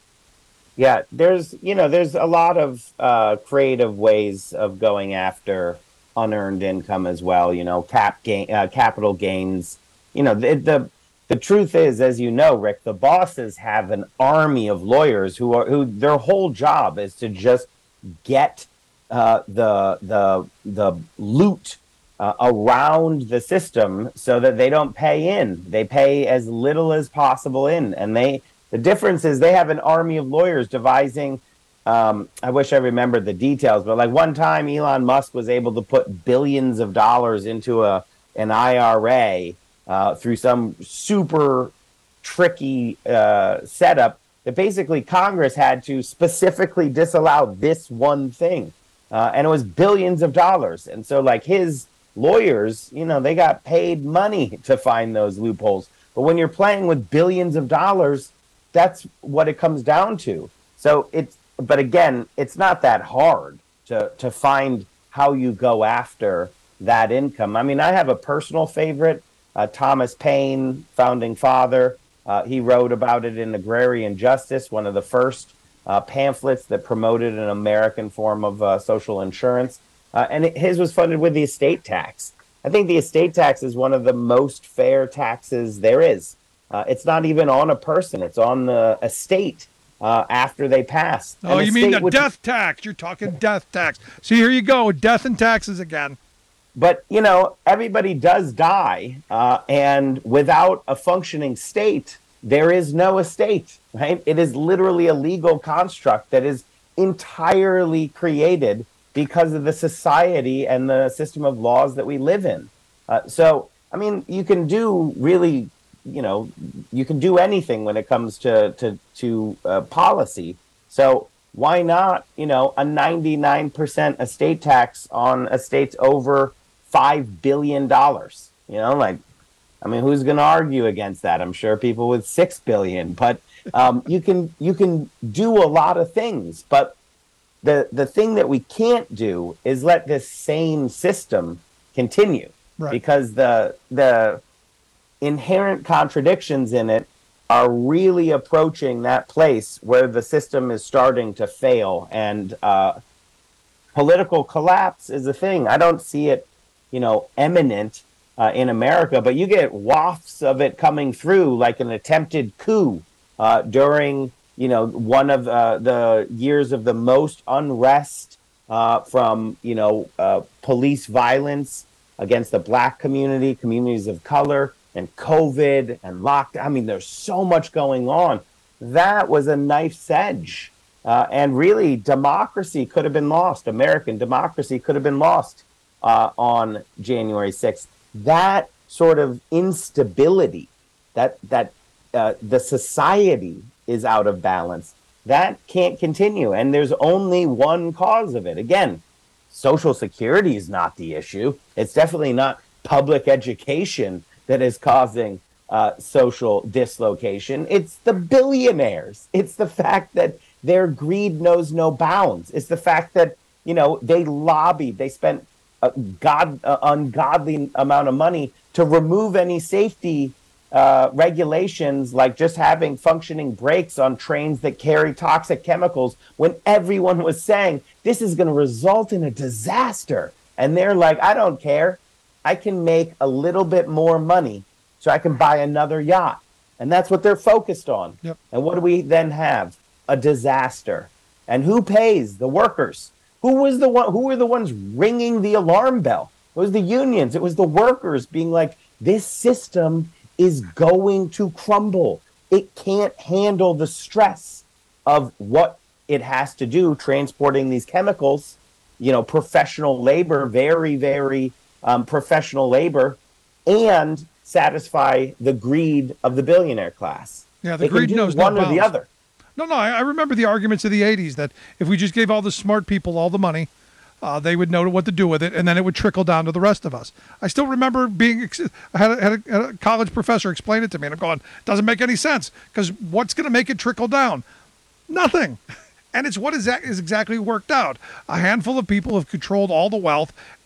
Speaker 5: Yeah, there's, you know, there's a lot of uh, creative ways of going after unearned income as well. You know, cap gain, uh, capital gains. You know, the, the the truth is, as you know, Rick, the bosses have an army of lawyers who are who their whole job is to just get uh, the the the loot uh, around the system so that they don't pay in. They pay as little as possible in, and they. The difference is they have an army of lawyers devising. Um, I wish I remembered the details, but like one time, Elon Musk was able to put billions of dollars into a an I R A uh, through some super tricky uh, setup that basically Congress had to specifically disallow this one thing, uh, and it was billions of dollars. And so, like his lawyers, you know, they got paid money to find those loopholes. But when you're playing with billions of dollars, that's what it comes down to. So it's, but again, it's not that hard to to find how you go after that income. I mean, I have a personal favorite, uh, Thomas Paine, founding father. Uh, he wrote about it in Agrarian Justice, one of the first uh, pamphlets that promoted an American form of uh, social insurance. Uh, and it, his was funded with the estate tax. I think the estate tax is one of the most fair taxes there is. Uh, it's not even on a person. It's on the estate uh, after they pass.
Speaker 15: Oh,
Speaker 5: An
Speaker 15: you mean the
Speaker 5: which,
Speaker 15: death tax. You're talking death tax. See, here you go, death and taxes again.
Speaker 5: But, you know, everybody does die. Uh, and without a functioning state, there is no estate, right? It is literally a legal construct that is entirely created because of the society and the system of laws that we live in. Uh, so, I mean, you can do really... you know, you can do anything when it comes to to to uh, policy. So why not, you know, a ninety-nine percent estate tax on estates over five billion dollars? You know, like, I mean, who's going to argue against that? I'm sure people with six billion. But um, you can you can do a lot of things. But the the thing that we can't do is let this same system continue, right? Because the the inherent contradictions in it are really approaching that place where the system is starting to fail, and uh, political collapse is a thing. I don't see it, you know, imminent uh, in America, but you get wafts of it coming through, like an attempted coup uh, during, you know, one of uh, the years of the most unrest uh, from, you know, uh, police violence against the Black community, communities of color, and COVID and lockdown. I mean, there's so much going on. That was a knife's edge. Uh, and really, democracy could have been lost. American democracy could have been lost uh, on January sixth. That sort of instability, that, that uh, the society is out of balance, that can't continue. And there's only one cause of it. Again, Social Security is not the issue. It's definitely not public education that is causing uh, social dislocation. It's the billionaires. It's the fact that their greed knows no bounds. It's the fact that, you know, they lobbied, they spent a god, uh, ungodly amount of money to remove any safety uh, regulations, like just having functioning brakes on trains that carry toxic chemicals, when everyone was saying this is going to result in a disaster. And they're like, I don't care. I can make a little bit more money so I can buy another yacht. And that's what they're focused on.
Speaker 15: Yep.
Speaker 5: And what do we then have? A disaster. And who pays? The workers. Who was the one? Who were the ones ringing the alarm bell? It was the unions. It was the workers being like, this system is going to crumble. It can't handle the stress of what it has to do transporting these chemicals. You know, professional labor, very, very Um, professional labor, and satisfy the greed of the billionaire class.
Speaker 15: Yeah, the
Speaker 5: they
Speaker 15: greed
Speaker 5: can do
Speaker 15: knows
Speaker 5: one
Speaker 15: no
Speaker 5: or the
Speaker 15: bounds.
Speaker 5: other.
Speaker 15: No, no, I, I remember the arguments of the eighties that if we just gave all the smart people all the money, uh, they would know what to do with it, and then it would trickle down to the rest of us. I still remember being, I had a, had a, had a college professor explain it to me, and I'm going, doesn't make any sense, because what's going to make it trickle down? Nothing. And it's what is, is exactly worked out. A handful of people have controlled all the wealth,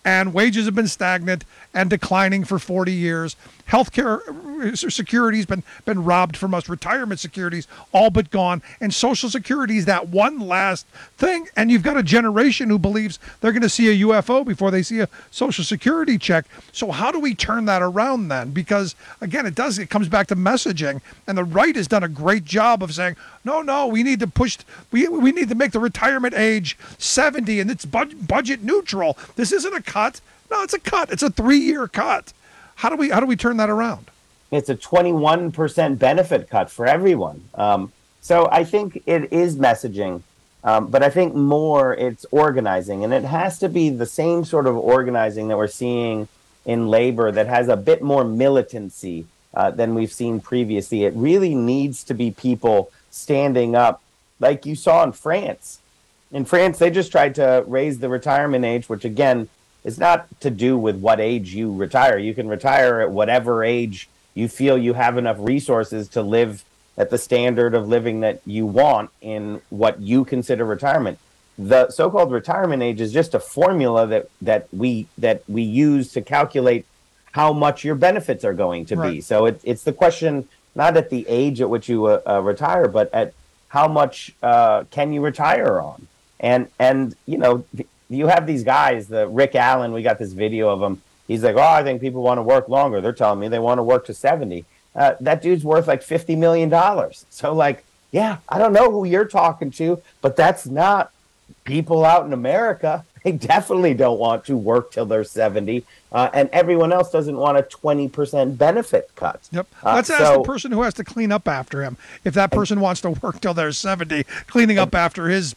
Speaker 15: and wages have been stagnant and declining for forty years. Healthcare security's been been robbed from us. Retirement security's all but gone, and Social Security is that one last thing. And you've got a generation who believes they're going to see a U F O before they see a Social Security check. So how do we turn that around then? Because again, it does. It comes back to messaging, and the right has done a great job of saying, no, no, we need to push. We we need to make the retirement age seventy, and it's bud- budget neutral. This isn't a cut. No, it's a cut. It's a three-year cut. How do we how do we turn that around?
Speaker 5: It's a twenty-one percent benefit cut for everyone. Um, so I think it is messaging, um, but I think more it's organizing, and it has to be the same sort of organizing that we're seeing in labor that has a bit more militancy uh, than we've seen previously. It really needs to be people standing up, like you saw in France. In France, they just tried to raise the retirement age, which again is not to do with what age you retire. You can retire at whatever age you feel you have enough resources to live at the standard of living that you want in what you consider retirement. The so-called retirement age is just a formula that that we that we use to calculate how much your benefits are going to
Speaker 15: Right.
Speaker 5: be. So it, it's the question not at the age at which you uh, uh, retire, but at how much uh, can you retire on. And and you know, you have these guys, the Rick Allen. We got this video of him. He's like, oh, I think people want to work longer. They're telling me they want to work to seventy. Uh, that dude's worth like fifty million dollars. So like, yeah, I don't know who you're talking to, but that's not people out in America. They definitely don't want to work till they're seventy. Uh, and everyone else doesn't want a twenty percent benefit cut.
Speaker 15: Yep.
Speaker 5: Uh,
Speaker 15: Let's ask
Speaker 5: so,
Speaker 15: the person who has to clean up after him. If that person wants to work till they're seventy, cleaning up after his,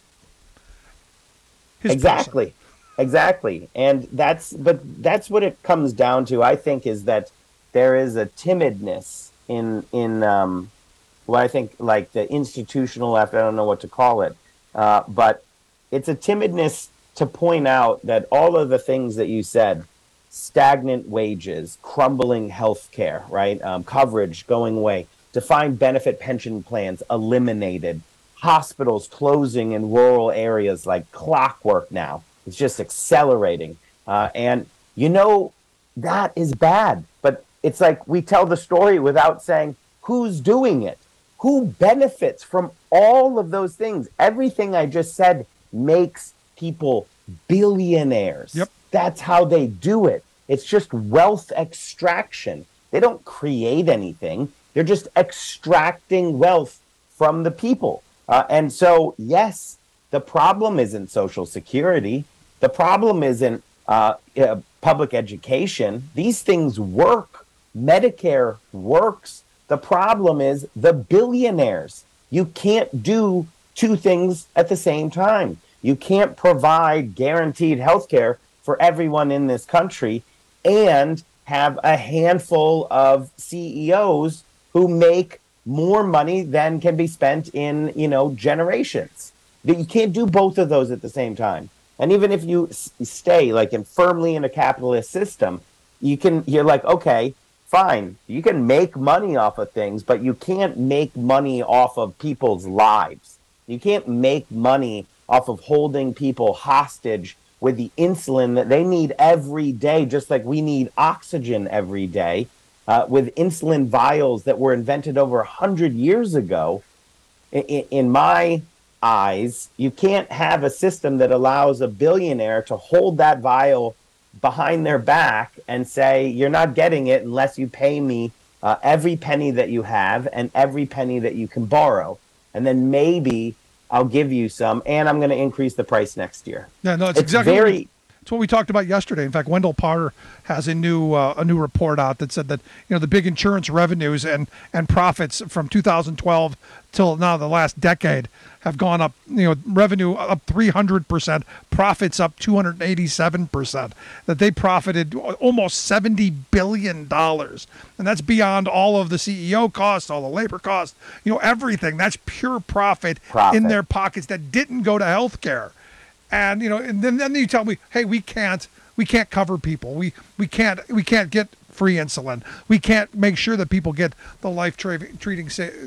Speaker 15: his
Speaker 5: exactly.
Speaker 15: person.
Speaker 5: Exactly. And that's, but that's what it comes down to, I think, is that there is a timidness in, in um, what I think like the institutional left, I don't know what to call it, uh, but it's a timidness to point out that all of the things that you said, stagnant wages, crumbling healthcare, right? Um, coverage going away, defined benefit pension plans eliminated, hospitals closing in rural areas like clockwork now. It's just accelerating. Uh, and, you know, that is bad. But it's like we tell the story without saying who's doing it, who benefits from all of those things. Everything I just said makes people billionaires.
Speaker 15: Yep.
Speaker 5: That's how they do it. It's just wealth extraction. They don't create anything. They're just extracting wealth from the people. Uh, and so, yes, the problem isn't Social Security. The problem isn't uh, uh, public education. These things work. Medicare works. The problem is the billionaires. You can't do two things at the same time. You can't provide guaranteed health care for everyone in this country and have a handful of C E Os who make more money than can be spent in, you know, generations. You can't do both of those at the same time. And even if you s- stay like in firmly in a capitalist system, you can, you're like, okay, fine, you can make money off of things, but you can't make money off of people's lives. You can't make money off of holding people hostage with the insulin that they need every day, just like we need oxygen every day, uh, with insulin vials that were invented over a hundred years ago. In, in my eyes, you can't have a system that allows a billionaire to hold that vial behind their back and say, you're not getting it unless you pay me uh, every penny that you have and every penny that you can borrow. And then maybe I'll give you some, and I'm going to increase the price next year.
Speaker 15: Yeah, no, it's,
Speaker 5: It's
Speaker 15: exactly
Speaker 5: very-
Speaker 15: what we, it's what we talked about yesterday. In fact, Wendell Parter has a new uh, a new report out that said that, you know, the big insurance revenues and and profits from two thousand twelve till now, the last decade, have gone up. You know, revenue up three hundred percent, profits up two hundred eighty-seven percent. That they profited almost seventy billion dollars, and that's beyond all of the C E O costs, all the labor costs, you know, everything. That's pure profit,
Speaker 5: Profit.
Speaker 15: in their pockets that didn't go to healthcare. And, you know, and then, then you tell me, hey, we can't we can't cover people. We we can't we can't get free insulin. We can't make sure that people get the life tra- treating sa-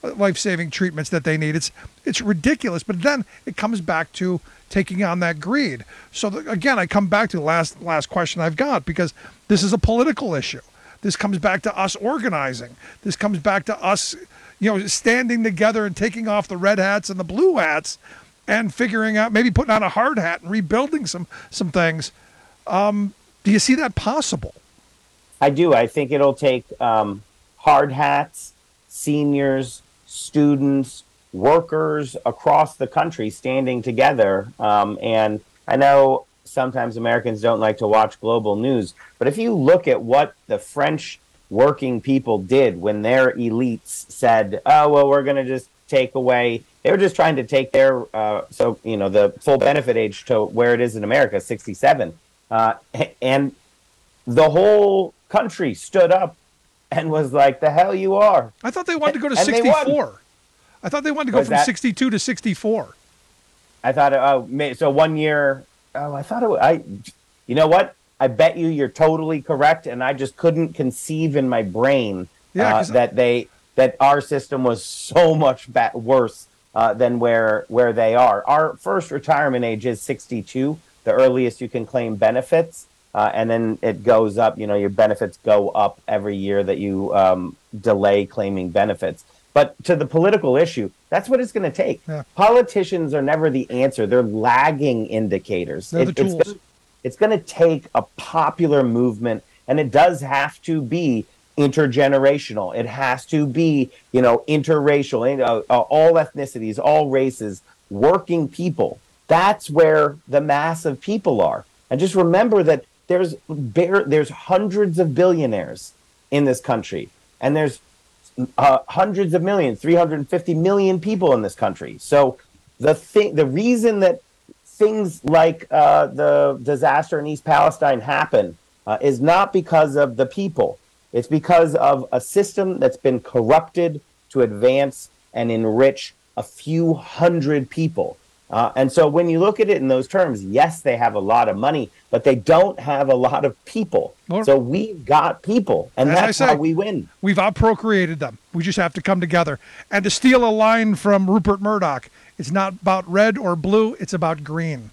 Speaker 15: life-saving treatments that they need. It's it's ridiculous. But then it comes back to taking on that greed. So the, again, I come back to the last last question I've got, because this is a political issue. This comes back to us organizing. This comes back to us, you know, standing together and taking off the red hats and the blue hats, and figuring out, maybe putting on a hard hat and rebuilding some some things. Um, do you see that possible?
Speaker 5: I do. I think it'll take um, hard hats, seniors, students, workers across the country standing together. Um, and I know sometimes Americans don't like to watch global news, but if you look at what the French working people did when their elites said, oh, well, we're going to just take away, they were just trying to take their, uh, so, you know, the full benefit age to where it is in America, sixty-seven. Uh, and the whole country stood up and was like, the hell you are.
Speaker 15: I thought they wanted to go to
Speaker 5: and
Speaker 15: sixty-four. I thought they wanted to go
Speaker 5: Was
Speaker 15: from
Speaker 5: that-
Speaker 15: sixty-two to sixty-four.
Speaker 5: I thought, oh, may- so one year, oh, I thought it was, I, you know what? I bet you you're totally correct. And I just couldn't conceive in my brain
Speaker 15: Yeah,
Speaker 5: uh,
Speaker 15: 'cause-
Speaker 5: that they, that our system was so much ba- worse uh, than where, where they are. Our first retirement age is sixty-two, the earliest you can claim benefits. Uh, and then it goes up, you know, your benefits go up every year that you um, delay claiming benefits. But to the political issue, that's what it's going to take.
Speaker 15: Yeah.
Speaker 5: Politicians are never the answer. They're lagging indicators.
Speaker 15: They're the
Speaker 5: It- it's
Speaker 15: tools.
Speaker 5: gonna- It's going to take a popular movement, and it does have to be intergenerational. It has to be, you know, interracial, you know, uh, all ethnicities, all races, working people. That's where the mass of people are. And just remember that there's bare, there's hundreds of billionaires in this country, and there's uh, hundreds of millions, three hundred fifty million people in this country. So the thing, the reason that things like uh, the disaster in East Palestine happen uh, is not because of the people. It's because of a system that's been corrupted to advance and enrich a few hundred people. Uh, and so when you look at it in those terms, yes, they have a lot of money, but they don't have a lot of people.
Speaker 15: Well,
Speaker 5: so we've got people, and
Speaker 15: as I
Speaker 5: that's
Speaker 15: say,
Speaker 5: how we win.
Speaker 15: We've outprocreated them. We just have to come together. And to steal a line from Rupert Murdoch, it's not about red or blue, it's about green.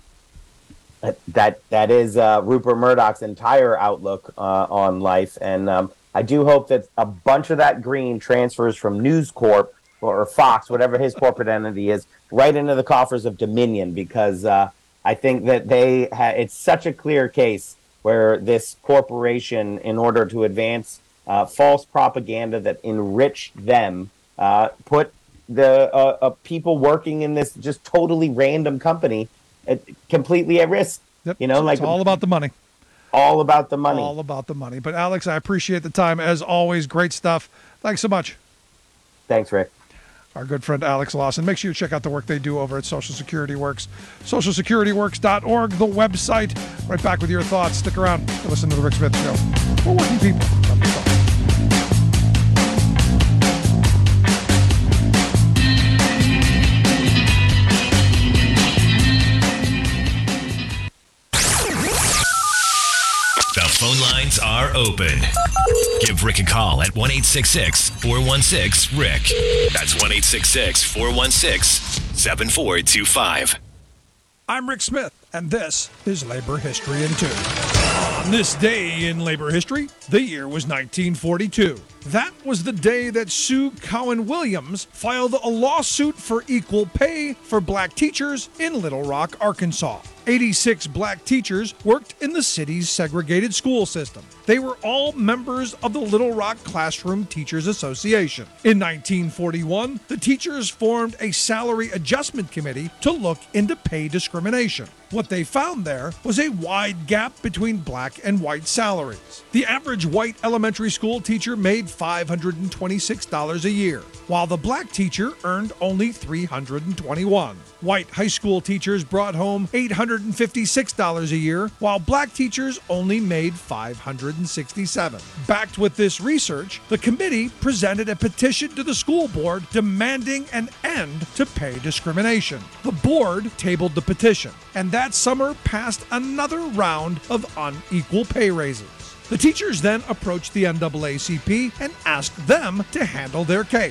Speaker 5: That that, that is uh, Rupert Murdoch's entire outlook uh, on life. And um, I do hope that a bunch of that green transfers from News Corp or Fox, whatever his corporate entity is, right into the coffers of Dominion, because uh, I think that they ha- it's such a clear case where this corporation, in order to advance uh, false propaganda that enriched them, uh, put the uh, uh, people working in this just totally random company at, completely at risk.
Speaker 15: Yep.
Speaker 5: You know,
Speaker 15: it's
Speaker 5: like
Speaker 15: all about the money.
Speaker 5: All about the money.
Speaker 15: All about the money. But Alex, I appreciate the time as always. Great stuff. Thanks so much.
Speaker 5: Thanks, Rick.
Speaker 15: Our good friend Alex Lawson. Make sure you check out the work they do over at Social Security Works. social security works dot org, the website. Right back with your thoughts. Stick around to listen to The Rick Smith Show. For working people.
Speaker 16: The phone lines are open. Give Rick a call at one eight six six, four one six, Rick. That's one eight six six, four one six, seven four two five.
Speaker 15: I'm Rick Smith, and this is Labor History in Two. On this day in labor history, the year was nineteen forty-two. That was the day that Sue Cowan Williams filed a lawsuit for equal pay for black teachers in Little Rock, Arkansas. eighty-six black teachers worked in the city's segregated school system. They were all members of the Little Rock Classroom Teachers Association. In nineteen forty-one, the teachers formed a salary adjustment committee to look into pay discrimination. What they found there was a wide gap between black and white salaries. The average white elementary school teacher made five hundred twenty-six dollars a year, while the black teacher earned only three hundred twenty-one dollars. White high school teachers brought home eight hundred fifty-six dollars a year, while black teachers only made five hundred sixty-seven dollars. Backed with this research, the committee presented a petition to the school board demanding an end to pay discrimination. The board tabled the petition, and that summer passed another round of unequal pay raises. The teachers then approached the N double A C P and asked them to handle their case.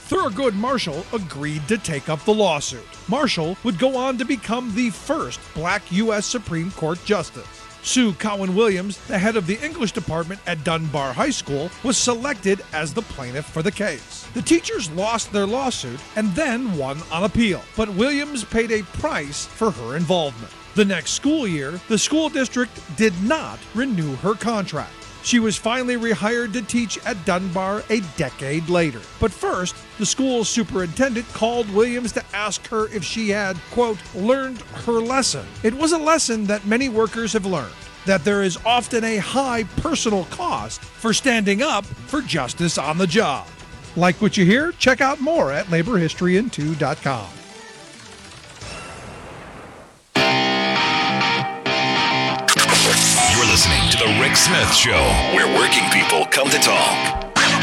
Speaker 15: Thurgood Marshall agreed to take up the lawsuit. Marshall would go on to become the first black U S Supreme Court justice. Sue Cowan Williams, the head of the English department at Dunbar High School, was selected as the plaintiff for the case. The teachers lost their lawsuit and then won on appeal, but Williams paid a price for her involvement. The next school year, the school district did not renew her contract. She was finally rehired to teach at Dunbar a decade later. But first, the school's superintendent called Williams to ask her if she had, quote, learned her lesson. It was a lesson that many workers have learned, that there is often a high personal cost for standing up for justice on the job. Like what you hear? Check out more at labor history in two dot com.
Speaker 16: You're listening to The Rick Smith Show, where working people come to talk.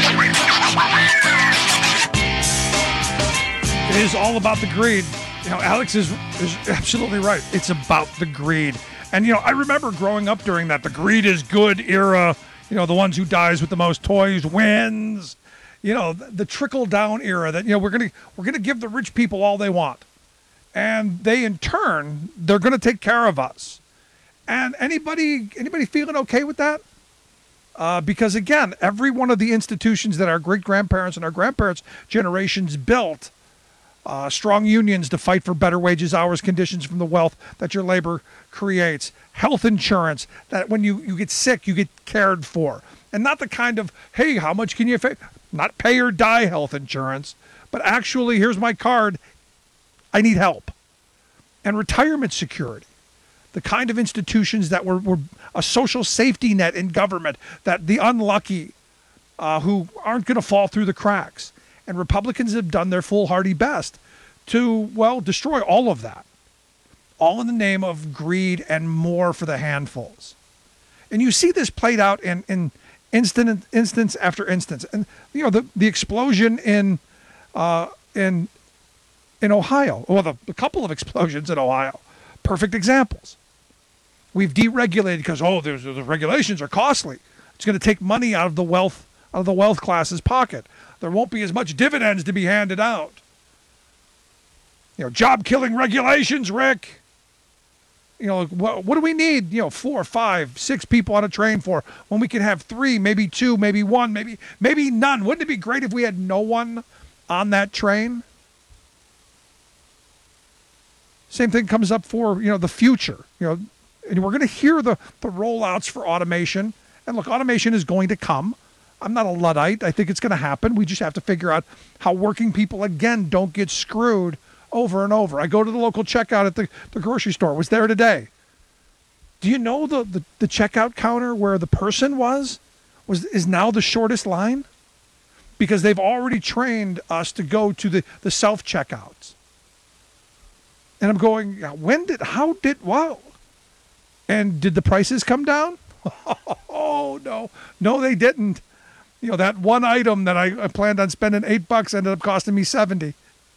Speaker 15: It is all about the greed. You know, Alex is, is absolutely right. It's about the greed. And, you know, I remember growing up during that, the greed is good era. You know, the ones who dies with the most toys wins. You know, the, the trickle-down era that, you know, we're going to we're gonna give the rich people all they want. And they, in turn, they're going to take care of us. And anybody anybody feeling okay with that? Uh, because, again, every one of the institutions that our great-grandparents and our grandparents' generations built, uh, strong unions to fight for better wages, hours, conditions from the wealth that your labor creates, health insurance, that when you, you get sick, you get cared for. And not the kind of, hey, how much can you pay? Not pay or die health insurance, but actually, here's my card, I need help. And retirement security. The kind of institutions that were, were a social safety net in government, that the unlucky uh, who aren't going to fall through the cracks. And Republicans have done their foolhardy best to, well, destroy all of that. All in the name of greed and more for the handfuls. And you see this played out in, in instant, instance after instance. And, you know, the, the explosion in, uh, in, in Ohio, well, the, the couple of explosions in Ohio, perfect examples. We've deregulated because, oh, there's, the regulations are costly. It's going to take money out of the wealth out of the wealth class's pocket. There won't be as much dividends to be handed out. You know, job-killing regulations, Rick. You know, what, what do we need? You know, four, five, six people on a train for when we can have three, maybe two, maybe one, maybe maybe none. Wouldn't it be great if we had no one on that train? Same thing comes up for, you know, the future. You know. And we're going to hear the, the rollouts for automation. And look, automation is going to come. I'm not a Luddite. I think it's going to happen. We just have to figure out how working people, again, don't get screwed over and over. I go to the local checkout at the, the grocery store. Was there today. Do you know the, the, the checkout counter where the person was, was is now the shortest line? Because they've already trained us to go to the, the self-checkouts. And I'm going, when did, how did, wow. And did the prices come down? Oh, no. No, they didn't. You know, that one item that I, I planned on spending eight bucks ended up costing me seventy.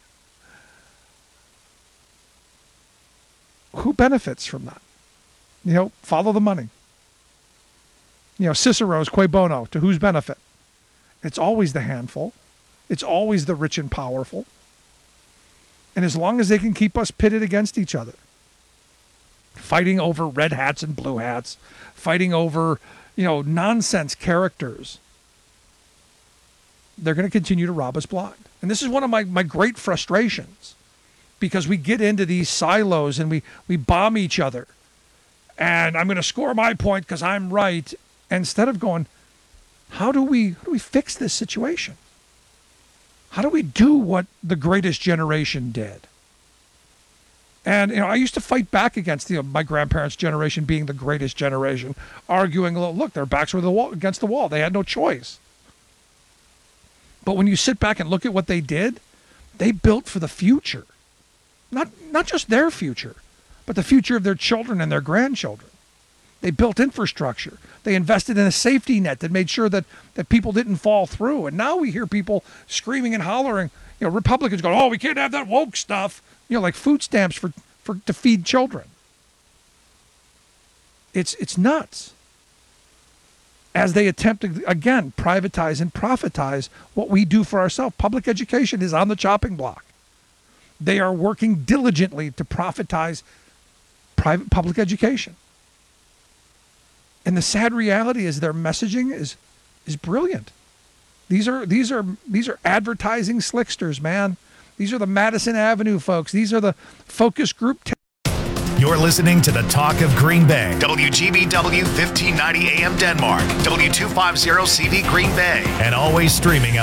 Speaker 15: Who benefits from that? You know, follow the money. You know, Cicero's cui bono, to whose benefit? It's always the handful. It's always the rich and powerful. And as long as they can keep us pitted against each other, fighting over red hats and blue hats, fighting over, you know, nonsense characters, they're going to continue to rob us blind. And this is one of my, my great frustrations, because we get into these silos and we, we bomb each other. And I'm going to score my point because I'm right. Instead of going, how do we how do we fix this situation? How do we do what the greatest generation did? And, you know, I used to fight back against, you know, my grandparents' generation being the greatest generation, arguing, look, their backs were the wall, against the wall. They had no choice. But when you sit back and look at what they did, they built for the future. Not, not just their future, but the future of their children and their grandchildren. They built infrastructure. They invested in a safety net that made sure that, that people didn't fall through. And now we hear people screaming and hollering, you know, Republicans going, oh, we can't have that woke stuff. You know, like food stamps for, for to feed children. It's it's nuts. as they attempt to, again, privatize and profitize what we do for ourselves. Public education is on the chopping block. They are working diligently to profitize private public education. And the sad reality is their messaging is is brilliant. These are these are these are advertising slicksters, man. These are the Madison Avenue folks. These are the focus group. T-
Speaker 1: You're listening to the Talk of Green Bay. W G B W fifteen ninety A M Denmark. W two fifty C V Green Bay. And always streaming on